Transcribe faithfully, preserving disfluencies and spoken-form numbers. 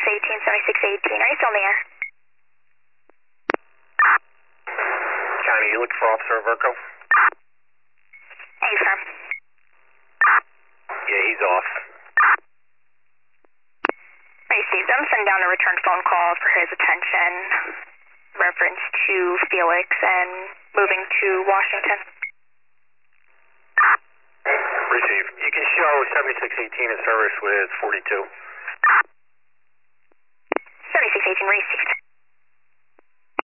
eighteen, seventy-six eighteen. Are you still in the air? County, you looking for Officer Verco? Hey, firm. Yeah, he's off. Received. I'm sending down a return phone call for his attention. Reference to Felix and moving to Washington. Receive. You can show seventy-six eighteen in service with forty-two. seventy-six eighteen received.